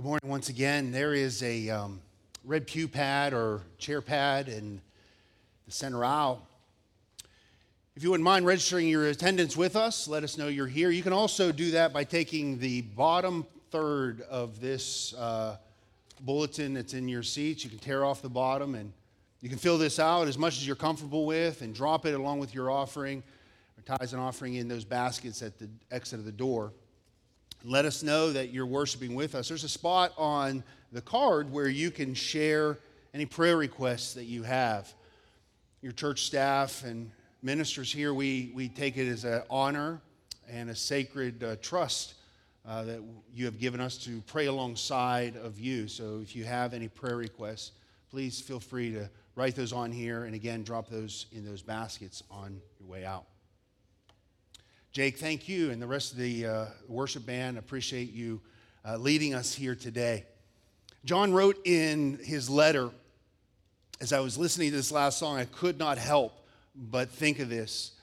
Good morning once again. There is a red pew pad or chair pad in the center aisle. If you wouldn't mind registering your attendance with us, let us know you're here. You can also do that by taking the bottom third of this bulletin that's in your seats. You can tear off the bottom and you can fill this out as much as you're comfortable with and drop it along with your offering or tithes and offering in those baskets at the exit of the door. Let us know that you're worshiping with us. There's a spot on the card where you can share any prayer requests that you have. Your church staff and ministers here, we take it as an honor and a sacred trust that you have given us to pray alongside of you. So if you have any prayer requests, please feel free to write those on here and again, drop those in those baskets on your way out. Jake, thank you, and the rest of the worship band, appreciate you leading us here today. John wrote in his letter, as I was listening to this last song, I could not help but think of this.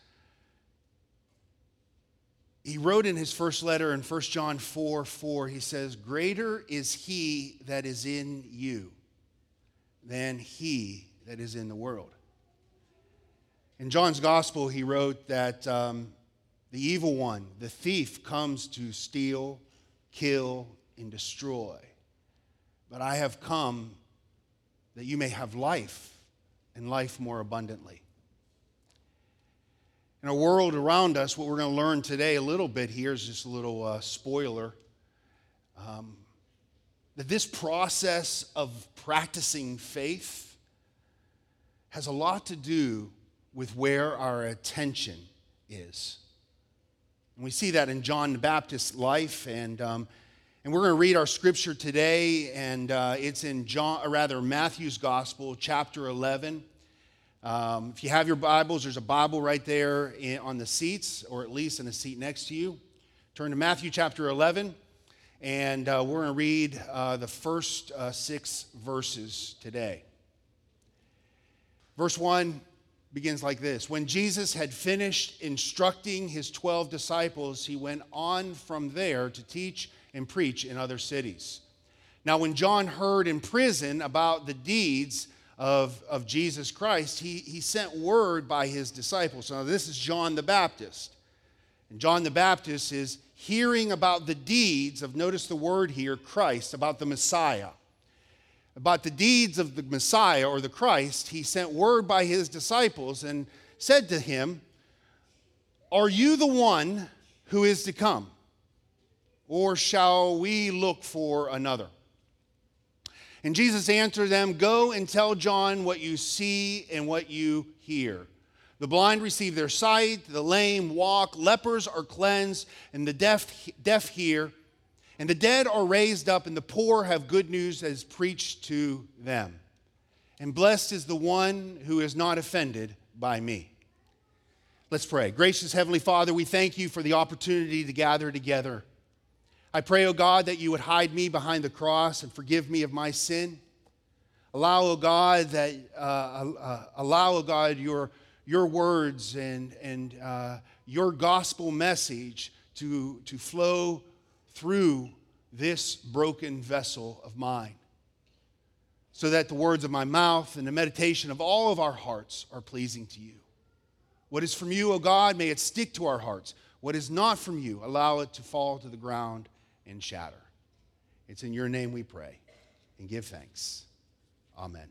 He wrote in his first letter in 1 John 4:4, he says, "Greater is he that is in you than he that is in the world." In John's gospel, he wrote that the evil one, the thief, comes to steal, kill, and destroy. But I have come that you may have life, and life more abundantly. In our world around us, what we're going to learn today a little bit here is just a little spoiler, that this process of practicing faith has a lot to do with where our attention is. And we see that in John the Baptist's life, and we're going to read our scripture today, and it's in Matthew's Gospel, chapter 11. If you have your Bibles, there's a Bible right there on the seats, or at least in a seat next to you. Turn to Matthew chapter 11, and we're going to read the first 6 verses today. Verse 1 begins like this. When Jesus had finished instructing his 12 disciples, he went on from there to teach and preach in other cities. Now, when John heard in prison about the deeds of Jesus Christ, he sent word by his disciples. Now, this is John the Baptist. And John the Baptist is hearing about the deeds of, notice the word here, Christ, about the Messiah. About the deeds of the Messiah or the Christ, he sent word by his disciples and said to him, "Are you the one who is to come, or shall we look for another?" And Jesus answered them, "Go and tell John what you see and what you hear. The blind receive their sight, the lame walk, lepers are cleansed, and the deaf hear. And the dead are raised up, and the poor have good news that is preached to them. And blessed is the one who is not offended by me." Let's pray. Gracious Heavenly Father, we thank you for the opportunity to gather together. I pray, O God, that you would hide me behind the cross and forgive me of my sin. Allow, O God, your words and your gospel message to flow through this broken vessel of mine, so that the words of my mouth and the meditation of all of our hearts are pleasing to you. What is from you, O God, may it stick to our hearts. What is not from you, allow it to fall to the ground and shatter. It's in your name we pray and give thanks. Amen.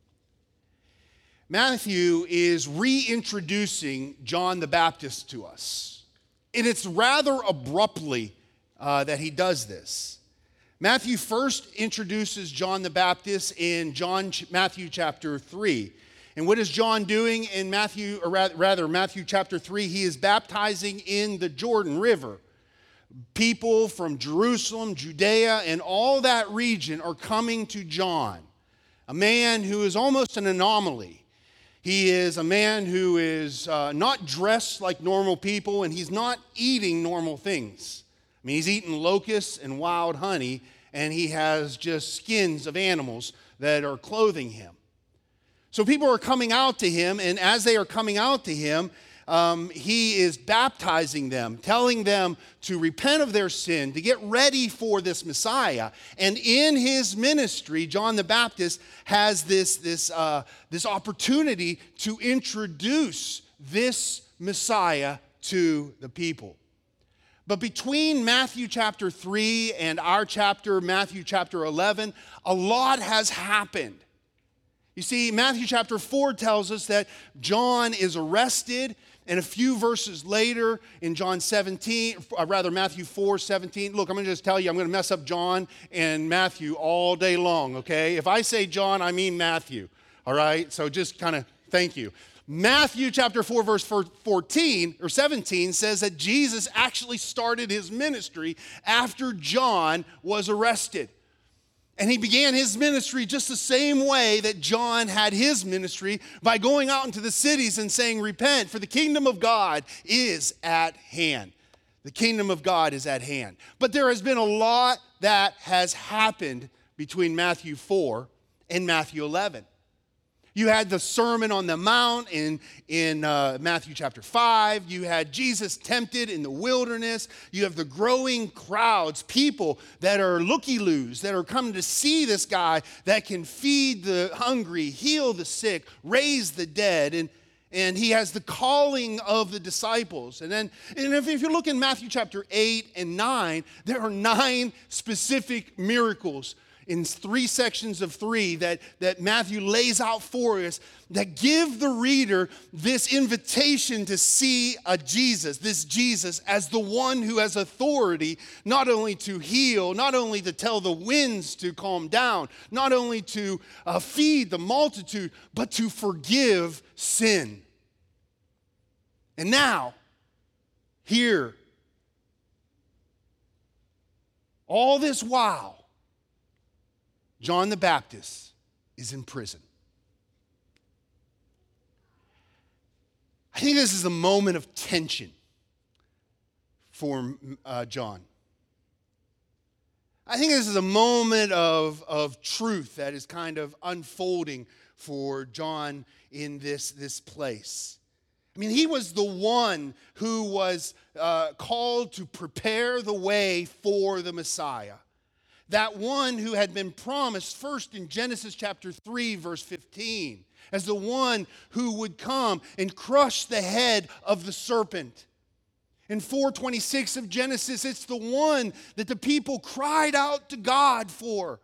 Matthew is reintroducing John the Baptist to us, and it's rather abruptly that he does this. Matthew first introduces John the Baptist in Matthew chapter 3. And what is John doing in Matthew chapter 3? He is baptizing in the Jordan River. People from Jerusalem, Judea, and all that region are coming to John, a man who is almost an anomaly. He is a man who is not dressed like normal people, and he's not eating normal things. I mean, he's eating locusts and wild honey, and he has just skins of animals that are clothing him. So people are coming out to him, and as they are coming out to him, he is baptizing them, telling them to repent of their sin, to get ready for this Messiah. And in his ministry, John the Baptist has this opportunity to introduce this Messiah to the people. But between Matthew chapter 3 and our chapter, Matthew chapter 11, a lot has happened. You see, Matthew chapter 4 tells us that John is arrested, and a few verses later in Matthew 4:17. Look, I'm going to just tell you, I'm going to mess up John and Matthew all day long, okay? If I say John, I mean Matthew, all right? So just kind of thank you. Matthew chapter 4, verse 14 or 17 says that Jesus actually started his ministry after John was arrested. And he began his ministry just the same way that John had his ministry, by going out into the cities and saying, repent, for the kingdom of God is at hand. The kingdom of God is at hand. But there has been a lot that has happened between Matthew 4 and Matthew 11. You had the Sermon on the Mount in Matthew chapter 5. You had Jesus tempted in the wilderness. You have the growing crowds, people that are looky-loos, that are coming to see this guy that can feed the hungry, heal the sick, raise the dead. And he has the calling of the disciples. And if you look in Matthew chapter 8 and 9, there are 9 specific miracles in 3 sections of 3 that Matthew lays out for us, that give the reader this invitation to see this Jesus as the one who has authority, not only to heal, not only to tell the winds to calm down, not only to feed the multitude, but to forgive sin. And now, here, all this while, John the Baptist is in prison. I think this is a moment of tension for John. I think this is a moment of truth that is kind of unfolding for John in this place. I mean, he was the one who was called to prepare the way for the Messiah. That one who had been promised first in Genesis chapter 3, verse 15, as the one who would come and crush the head of the serpent. In 4:26 of Genesis, it's the one that the people cried out to God for.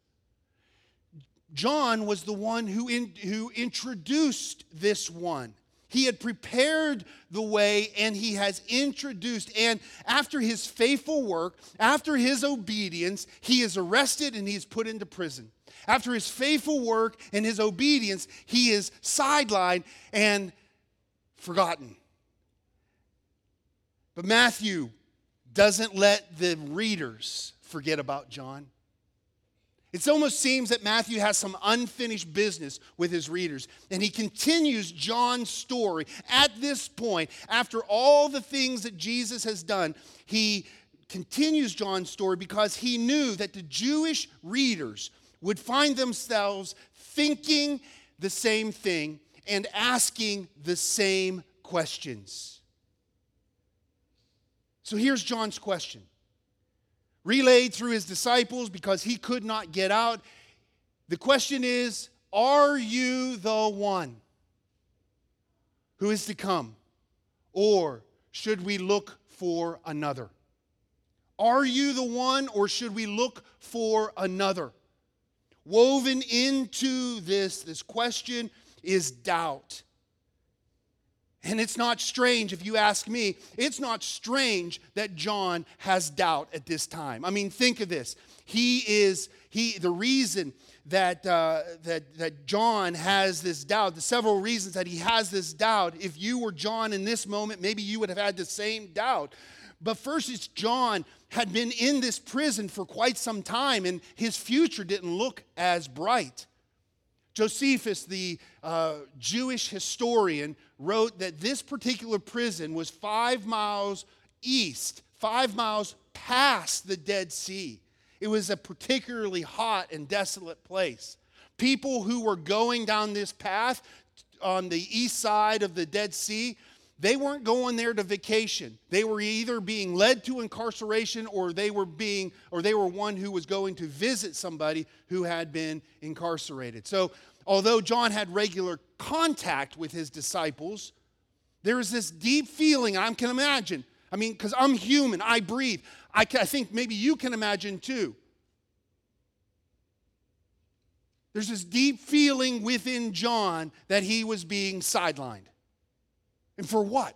John was the one who introduced this one. He had prepared the way, and he has introduced. And after his faithful work, after his obedience, he is arrested and he is put into prison. After his faithful work and his obedience, he is sidelined and forgotten. But Matthew doesn't let the readers forget about John. It almost seems that Matthew has some unfinished business with his readers. And he continues John's story at this point. After all the things that Jesus has done, he continues John's story because he knew that the Jewish readers would find themselves thinking the same thing and asking the same questions. So here's John's question. Relayed through his disciples because he could not get out. The question is, are you the one who is to come? Or should we look for another? Are you the one, or should we look for another? Woven into this question is doubt. And it's not strange, if you ask me, it's not strange that John has doubt at this time. I mean, think of this. The reason that John has this doubt, the several reasons that he has this doubt, if you were John in this moment, maybe you would have had the same doubt. But first, it's John had been in this prison for quite some time, and his future didn't look as bright. Josephus, the Jewish historian, wrote that this particular prison was 5 miles east, 5 miles past the Dead Sea. It was a particularly hot and desolate place. People who were going down this path on the east side of the Dead Sea, they weren't going there to vacation. They were either being led to incarceration or they were one who was going to visit somebody who had been incarcerated. So, although John had regular contact with his disciples, there is this deep feeling I can imagine. I mean, because I'm human, I breathe. I think maybe you can imagine too. There's this deep feeling within John that he was being sidelined. And for what?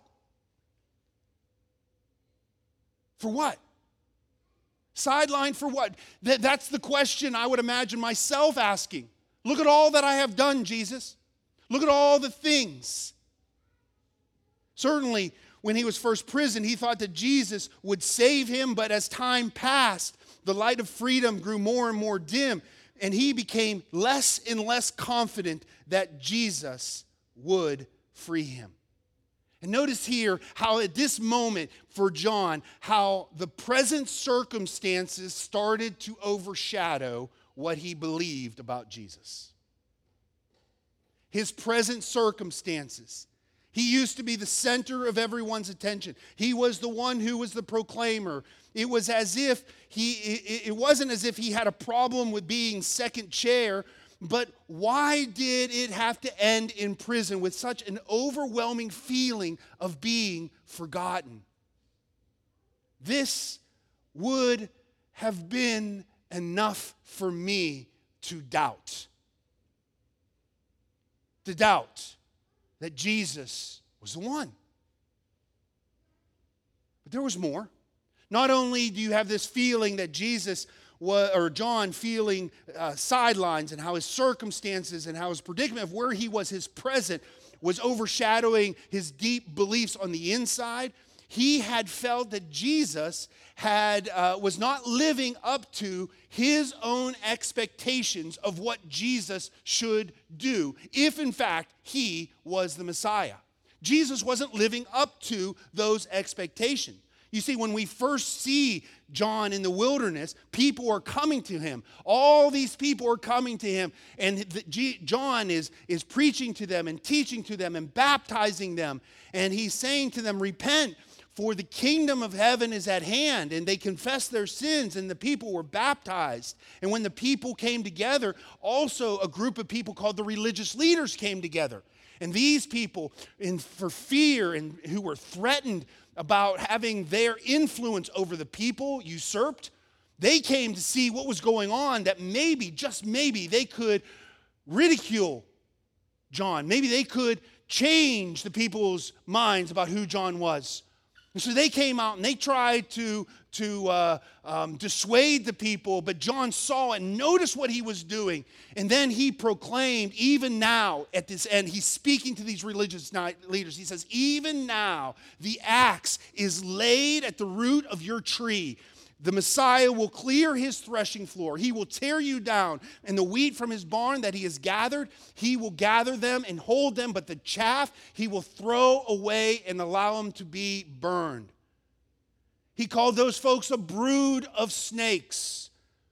For what? Sidelined for what? That's the question I would imagine myself asking. Look at all that I have done, Jesus. Look at all the things. Certainly, when he was first imprisoned, he thought that Jesus would save him, but as time passed, the light of freedom grew more and more dim, and he became less and less confident that Jesus would free him. And notice here how at this moment for John, how the present circumstances started to overshadow what he believed about Jesus. His present circumstances. He used to be the center of everyone's attention. He was the one who was the proclaimer. It wasn't as if he had a problem with being second chair. But why did it have to end in prison with such an overwhelming feeling of being forgotten? This would have been enough for me to doubt. To doubt that Jesus was the one. But there was more. Not only do you have this feeling that John feeling sidelines and how his circumstances and how his predicament of where he was, his present, was overshadowing his deep beliefs on the inside. He had felt that Jesus was not living up to his own expectations of what Jesus should do, if in fact he was the Messiah. Jesus wasn't living up to those expectations. You see, when we first see John in the wilderness, people are coming to him. All these people are coming to him. And John is preaching to them and teaching to them and baptizing them. And he's saying to them, repent, for the kingdom of heaven is at hand. And they confessed their sins, and the people were baptized. And when the people came together, also a group of people called the religious leaders came together. And these people, for fear and who were threatened about having their influence over the people usurped, they came to see what was going on, that maybe, just maybe, they could ridicule John. Maybe they could change the people's minds about who John was. And so they came out and they tried to dissuade the people, but John saw and noticed what he was doing. And then he proclaimed, even now, at this end, he's speaking to these religious leaders. He says, even now, the axe is laid at the root of your tree. The Messiah will clear his threshing floor. He will tear you down. And the wheat from his barn that he has gathered, he will gather them and hold them. But the chaff he will throw away and allow them to be burned. He called those folks a brood of snakes.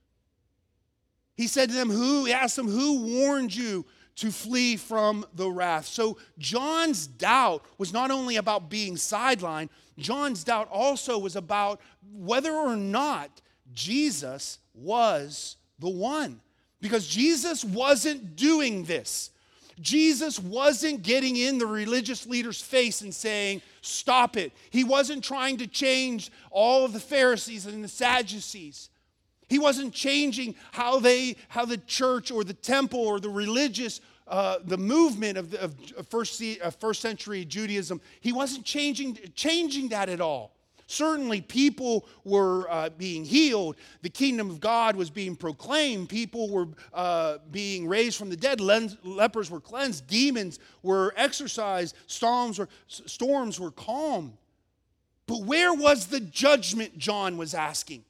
He said to them, he asked them, who warned you to flee from the wrath? So John's doubt was not only about being sidelined, John's doubt also was about whether or not Jesus was the one. Because Jesus wasn't doing this. Jesus wasn't getting in the religious leader's face and saying, stop it. He wasn't trying to change all of the Pharisees and the Sadducees. He wasn't changing how the church or the temple or the religious, the movement of first century Judaism. He wasn't changing that at all. Certainly, people were being healed. The kingdom of God was being proclaimed. People were being raised from the dead. Lepers were cleansed. Demons were exorcised. Storms were calmed. But where was the judgment, John was asking?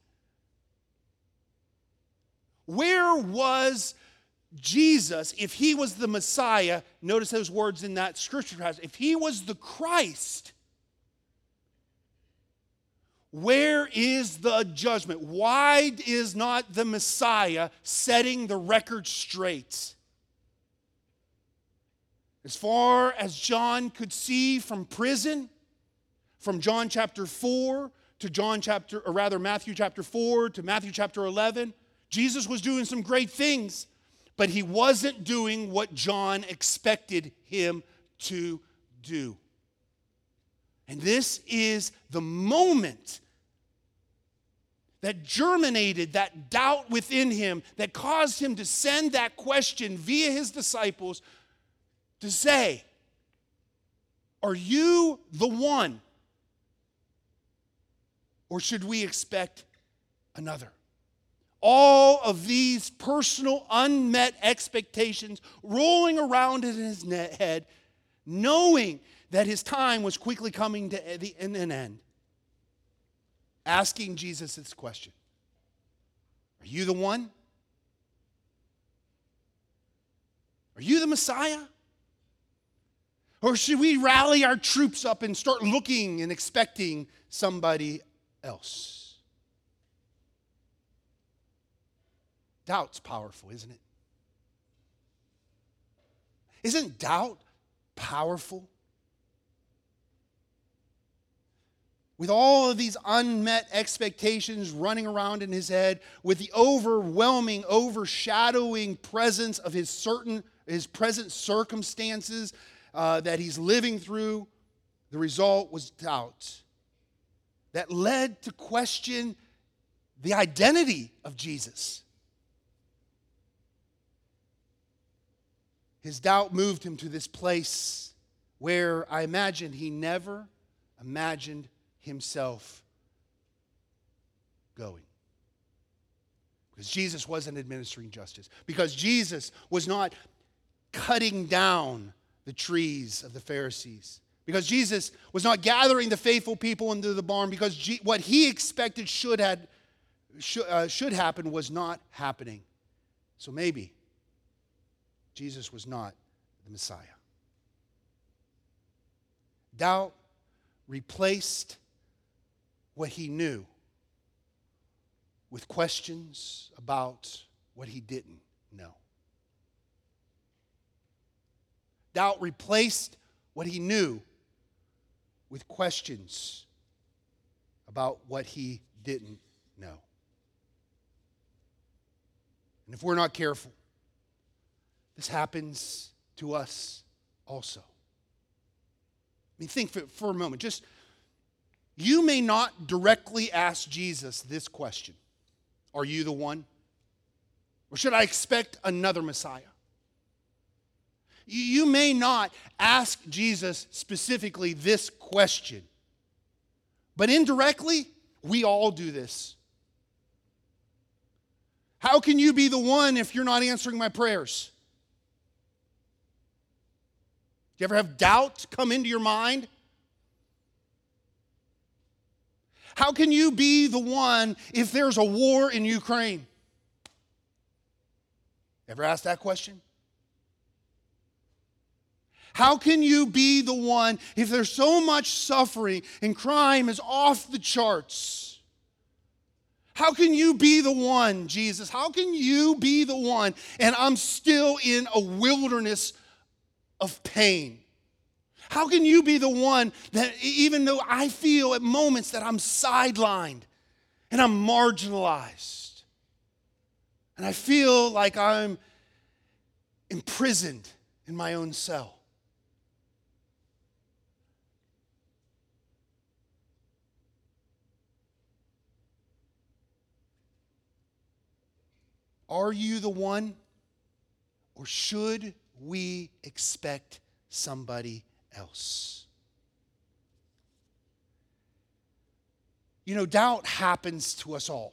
Where was Jesus, if he was the Messiah? Notice those words in that scripture passage. If he was the Christ, where is the judgment? Why is not the Messiah setting the record straight? As far as John could see from prison, from John chapter 4 to Matthew chapter 4 to Matthew chapter 11, Jesus was doing some great things, but he wasn't doing what John expected him to do. And this is the moment that germinated that doubt within him, that caused him to send that question via his disciples to say, "Are you the one? Or should we expect another?" All of these personal, unmet expectations rolling around in his head, knowing that his time was quickly coming to an end. Asking Jesus this question: "Are you the one? Are you the Messiah? Or should we rally our troops up and start looking and expecting somebody else?" Doubt's powerful, isn't it? Isn't doubt powerful? With all of these unmet expectations running around in his head, with the overwhelming, overshadowing presence of his present circumstances that he's living through, the result was doubt that led to question the identity of Jesus. His doubt moved him to this place where I imagine he never imagined himself going. Because Jesus wasn't administering justice. Because Jesus was not cutting down the trees of the Pharisees. Because Jesus was not gathering the faithful people into the barn. Because what he expected should happen was not happening. So maybe Jesus was not the Messiah. Doubt replaced what he knew with questions about what he didn't know. Doubt replaced what he knew with questions about what he didn't know. And if we're not careful, this happens to us also. I mean, think for a moment. Just, you may not directly ask Jesus this question: "Are you the one? Or should I expect another Messiah?" You may not ask Jesus specifically this question. But indirectly, we all do this. How can you be the one if you're not answering my prayers? Do you ever have doubt come into your mind? How can you be the one if there's a war in Ukraine? Ever asked that question? How can you be the one if there's so much suffering and crime is off the charts? How can you be the one, Jesus? How can you be the one and I'm still in a wilderness of pain? How can you be the one that even though I feel at moments that I'm sidelined and I'm marginalized and I feel like I'm imprisoned in my own cell? Are you the one, or should we expect somebody else? You know, doubt happens to us all.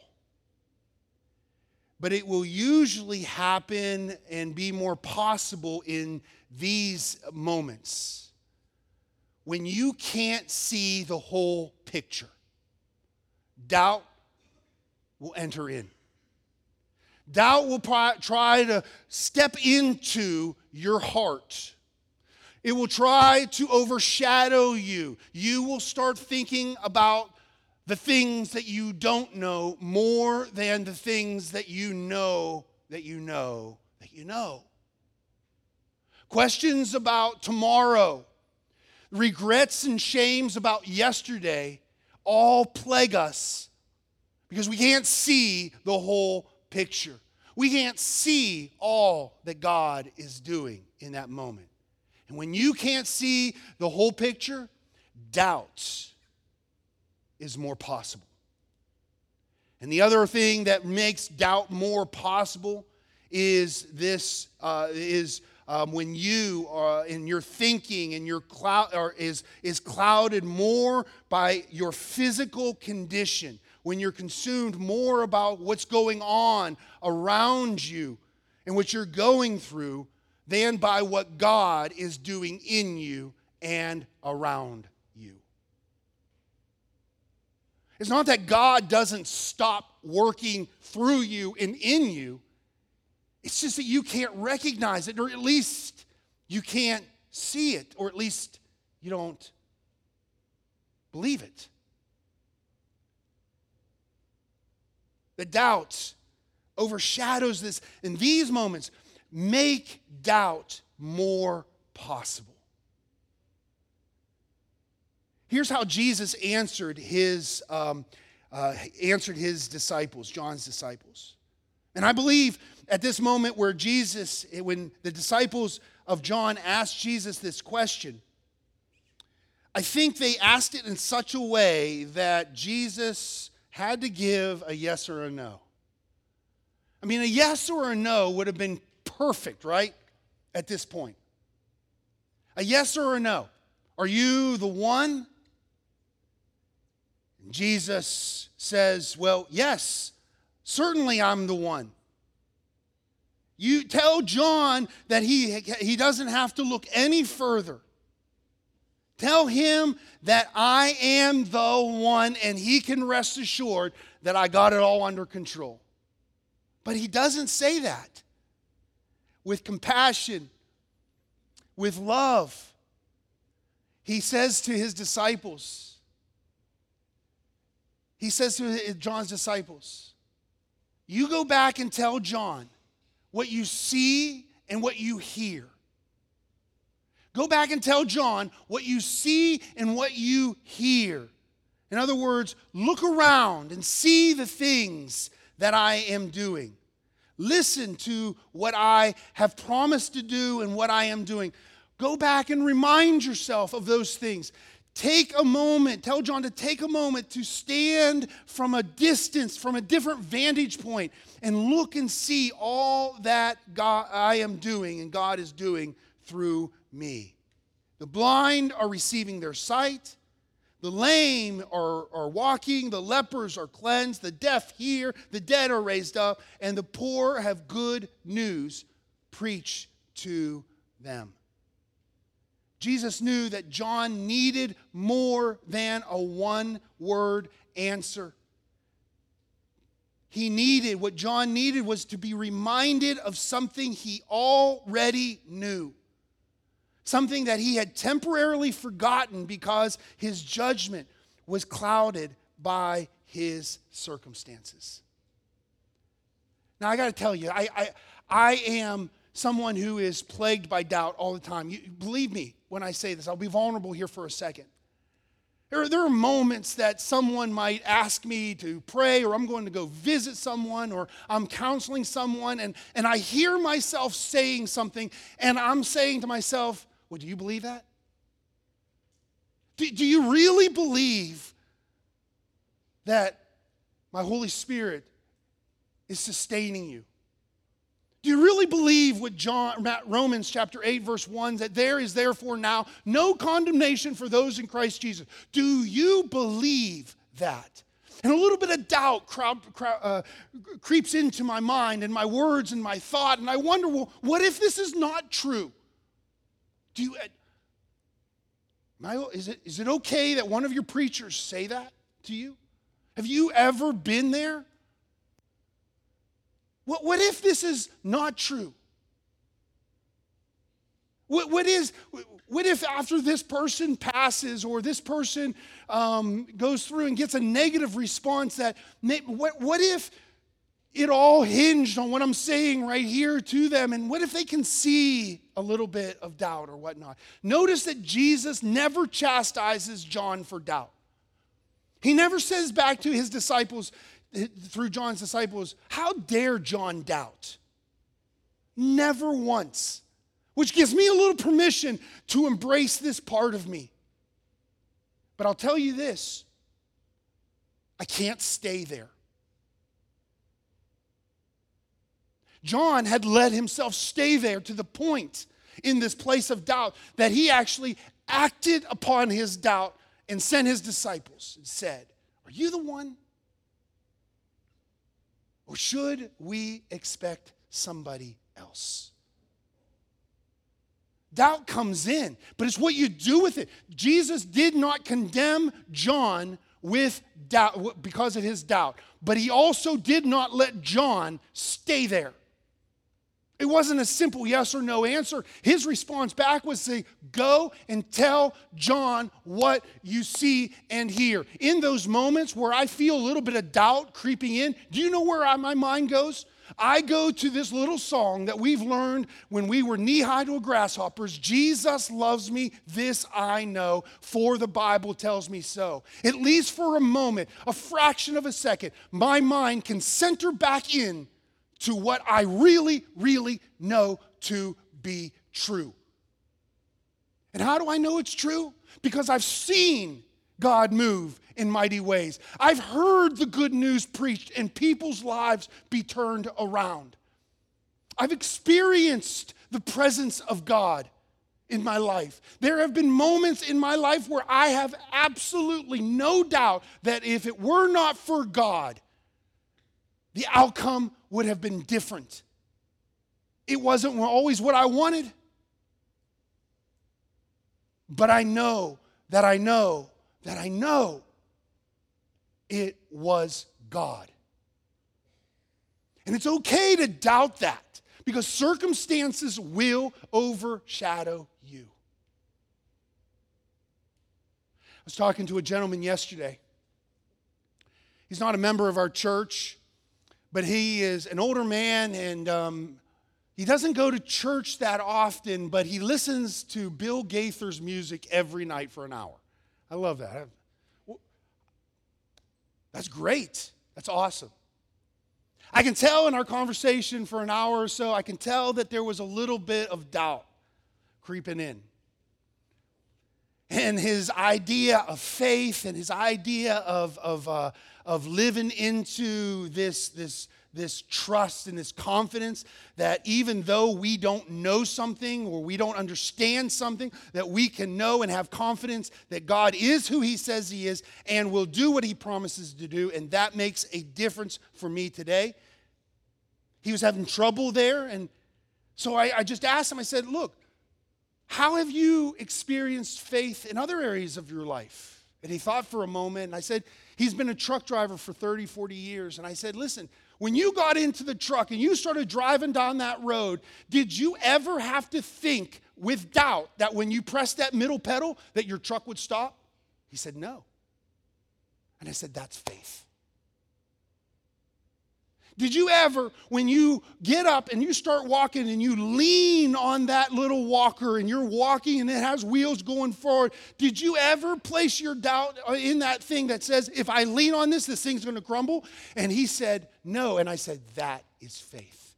But it will usually happen and be more possible in these moments when you can't see the whole picture. Doubt will enter in. Doubt will try to step into your heart. It will try to overshadow you. You will start thinking about the things that you don't know more than the things that you know that you know that you know. questions about tomorrow, regrets and shames about yesterday all plague us because we can't see the whole picture. We can't see all that God is doing in that moment. And when you can't see the whole picture, doubt is more possible. And the other thing that makes doubt more possible is this: when you in your thinking and your is clouded more by your physical condition. When you're consumed more about what's going on around you and what you're going through than by what God is doing in you and around you. It's not that God doesn't stop working through you and in you. It's just that you can't recognize it, or at least you can't see it, or at least you don't believe it. The doubt overshadows this, and these moments make doubt more possible. Here's how Jesus answered his disciples, John's disciples. And I believe at this moment where when the disciples of John asked Jesus this question, I think they asked it in such a way that Jesus had to give a yes or a no. I mean, a yes or a no would have been perfect, right? At this point. A yes or a no. Are you the one? And Jesus says, well, yes, certainly I'm the one. You tell John that he doesn't have to look any further. Tell him that I am the one, and he can rest assured that I got it all under control. But he doesn't say that. With compassion, with love, he says to his disciples, John's disciples, you go back and tell John what you see and what you hear. Go back and tell John what you see and what you hear. In other words, look around and see the things that I am doing. Listen to what I have promised to do and what I am doing. Go back and remind yourself of those things. Take a moment, tell John to take a moment to stand from a distance, from a different vantage point, and look and see all that I am doing and God is doing through me. The blind are receiving their sight. The lame are walking. The lepers are cleansed. The deaf hear. The dead are raised up. And the poor have good news preached to them. Jesus knew that John needed more than a one-word answer. What John needed was to be reminded of something he already knew. Something that he had temporarily forgotten because his judgment was clouded by his circumstances. Now, I got to tell you, I am someone who is plagued by doubt all the time. Believe me when I say this. I'll be vulnerable here for a second. There are moments that someone might ask me to pray, or I'm going to go visit someone, or I'm counseling someone, and I hear myself saying something, and I'm saying to myself, well, do you believe that? Do you really believe that my Holy Spirit is sustaining you? Do you really believe what Romans chapter 8, verse 1, that there is therefore now no condemnation for those in Christ Jesus? Do you believe that? And a little bit of doubt creeps into my mind and my words and my thought, and I wonder, well, what if this is not true? Is it okay that one of your preachers say that to you? Have you ever been there? What if this is not true? What if after this person passes, or this person goes through and gets a negative response, what if it all hinged on what I'm saying right here to them. And what if they can see a little bit of doubt or whatnot? Notice that Jesus never chastises John for doubt. He never says back to his disciples, through John's disciples, how dare John doubt? Never once. Which gives me a little permission to embrace this part of me. But I'll tell you this, I can't stay there. John had let himself stay there to the point in this place of doubt that he actually acted upon his doubt and sent his disciples and said, are you the one? Or should we expect somebody else? Doubt comes in, but it's what you do with it. Jesus did not condemn John with doubt because of his doubt, but he also did not let John stay there. It wasn't a simple yes or no answer. His response back was say, go and tell John what you see and hear. In those moments where I feel a little bit of doubt creeping in, do you know where my mind goes? I go to this little song that we've learned when we were knee-high to grasshoppers. Jesus loves me, this I know, for the Bible tells me so. At least for a moment, a fraction of a second, my mind can center back in to what I really, really know to be true. And how do I know it's true? Because I've seen God move in mighty ways. I've heard the good news preached and people's lives be turned around. I've experienced the presence of God in my life. There have been moments in my life where I have absolutely no doubt that if it were not for God, the outcome would have been different. It wasn't always what I wanted, but I know that I know that I know it was God. And it's okay to doubt that because circumstances will overshadow you. I was talking to a gentleman yesterday. He's not a member of our church, but he is an older man, and he doesn't go to church that often, but he listens to Bill Gaither's music every night for an hour. I love that. That's great. That's awesome. I can tell in our conversation for an hour or so, I can tell that there was a little bit of doubt creeping in. And his idea of faith and his idea of living into this trust and this confidence that even though we don't know something or we don't understand something, that we can know and have confidence that God is who he says he is and will do what he promises to do, and that makes a difference for me today. He was having trouble there, and so I just asked him, I said, look, how have you experienced faith in other areas of your life? And he thought for a moment, and I said, he's been a truck driver for 30, 40 years. And I said, listen, when you got into the truck and you started driving down that road, did you ever have to think with doubt that when you pressed that middle pedal that your truck would stop? He said, no. And I said, that's faith. Did you ever, when you get up and you start walking and you lean on that little walker and you're walking and it has wheels going forward, did you ever place your doubt in that thing that says, if I lean on this thing's going to crumble? And he said, no. And I said, that is faith.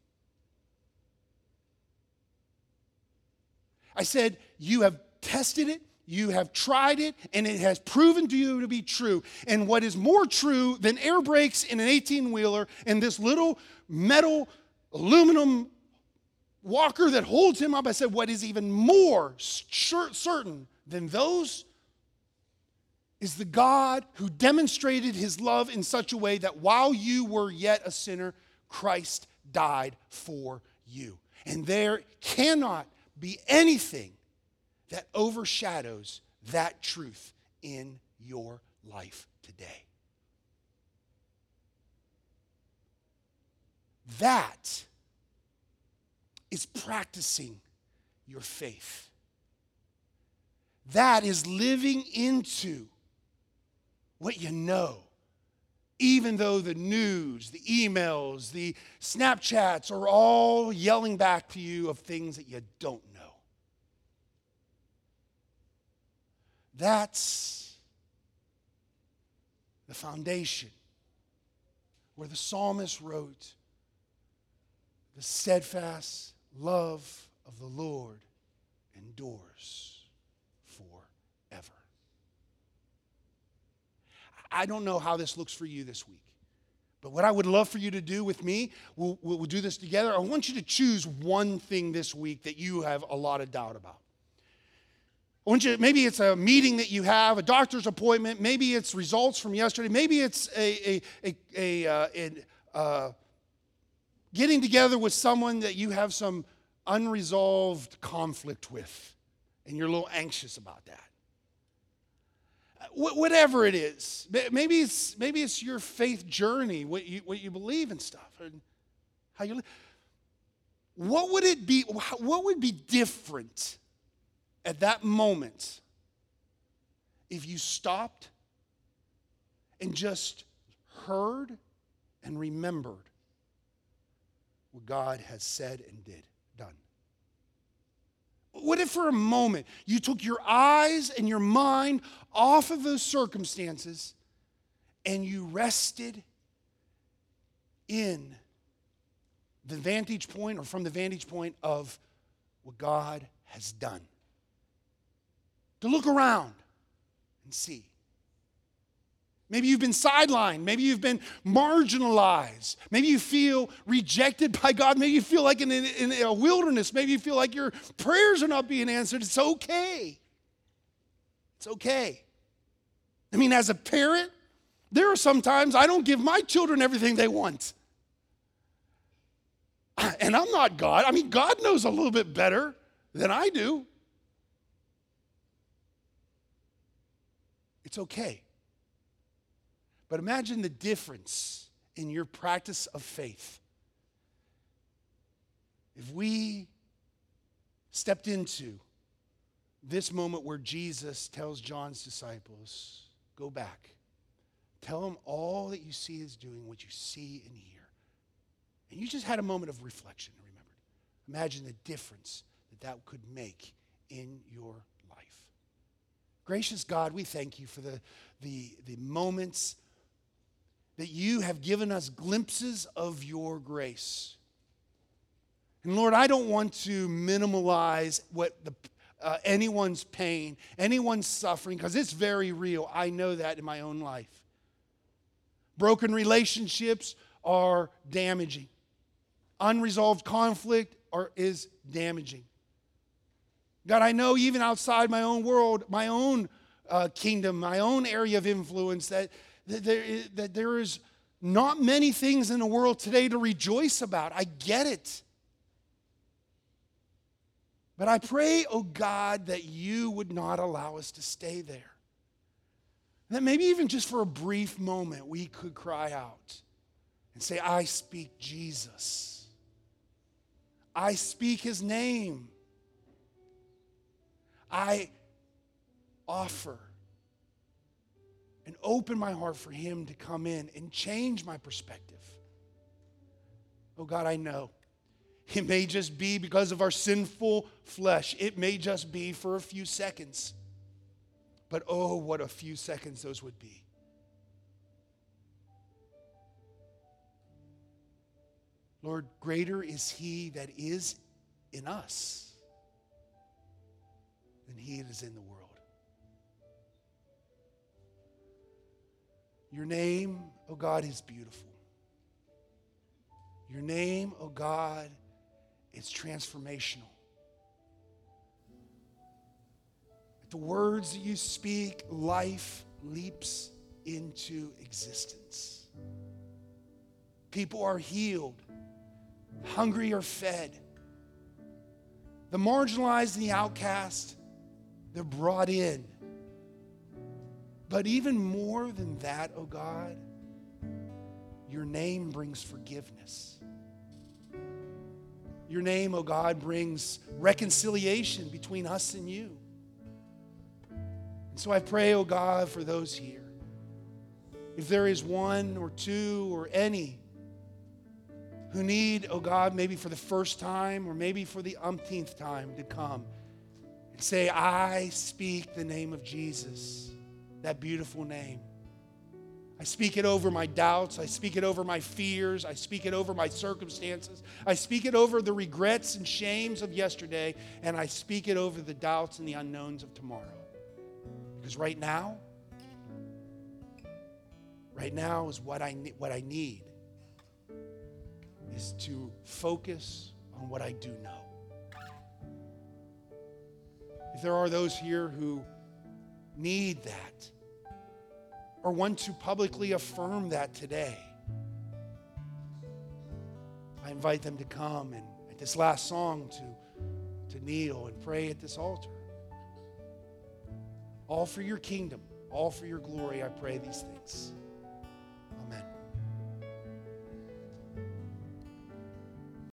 I said, you have tested it. You have tried it, and it has proven to you to be true. And what is more true than air brakes in an 18-wheeler and this little metal aluminum walker that holds him up, I said, what is even more certain than those is the God who demonstrated his love in such a way that while you were yet a sinner, Christ died for you. And there cannot be anything that overshadows that truth in your life today. That is practicing your faith. That is living into what you know Even though the news, the emails, the Snapchats are all yelling back to you of things that you don't know. That's the foundation where the psalmist wrote, "The steadfast love of the Lord endures forever." I don't know how this looks for you this week, but what I would love for you to do with me, we'll do this together. I want you to choose one thing this week that you have a lot of doubt about. I want you, maybe it's a meeting that you have, a doctor's appointment, maybe it's results from yesterday, maybe it's getting together with someone that you have some unresolved conflict with, and you're a little anxious about that. Whatever it is, maybe it's your faith journey, what you believe and stuff, and how you live. What would it be? What would be different at that moment if you stopped and just heard and remembered what God has said and done? What if for a moment you took your eyes and your mind off of those circumstances and you rested in the vantage point, or from the vantage point of what God has done? To look around and see. Maybe you've been sidelined. Maybe you've been marginalized. Maybe you feel rejected by God. Maybe you feel like in a wilderness. Maybe you feel like your prayers are not being answered. It's okay. It's okay. I mean, as a parent, there are some times I don't give my children everything they want. And I'm not God. I mean, God knows a little bit better than I do. It's okay. But imagine the difference in your practice of faith if we stepped into this moment where Jesus tells John's disciples, go back. Tell them all that you see is doing, what you see and hear. And you just had a moment of reflection and remembered. Imagine the difference that could make in your life. Gracious God, we thank you for the moments that you have given us glimpses of your grace. And Lord, I don't want to minimalize anyone's pain, anyone's suffering, because it's very real. I know that in my own life. Broken relationships are damaging. Unresolved conflict is damaging. God, I know even outside my own world, my own kingdom, my own area of influence, that there is not many things in the world today to rejoice about. I get it. But I pray, oh God, that you would not allow us to stay there. That maybe even just for a brief moment we could cry out and say, I speak Jesus. I speak his name. I offer and open my heart for him to come in and change my perspective. Oh God, I know it may just be because of our sinful flesh. It may just be for a few seconds. But oh, what a few seconds those would be. Lord, greater is he that is in us than he that is in the world. Your name, oh God, is beautiful. Your name, oh God, is transformational. At the words that you speak, life leaps into existence. People are healed. Hungry are fed. The marginalized and the outcast, they're brought in. But even more than that, oh God, your name brings forgiveness. Your name, oh God, brings reconciliation between us and you. And so I pray, oh God, for those here If there is one or two or any who need, oh God, maybe for the first time or maybe for the umpteenth time to come and say, I speak the name of Jesus, that beautiful name. I speak it over my doubts. I speak it over my fears. I speak it over my circumstances. I speak it over the regrets and shames of yesterday. And I speak it over the doubts and the unknowns of tomorrow. Because right now is what I need is to focus on what I do know. If there are those here who need that, or want to publicly affirm that today, I invite them to come and at this last song to kneel and pray at this altar. All for your kingdom, all for your glory, I pray these things.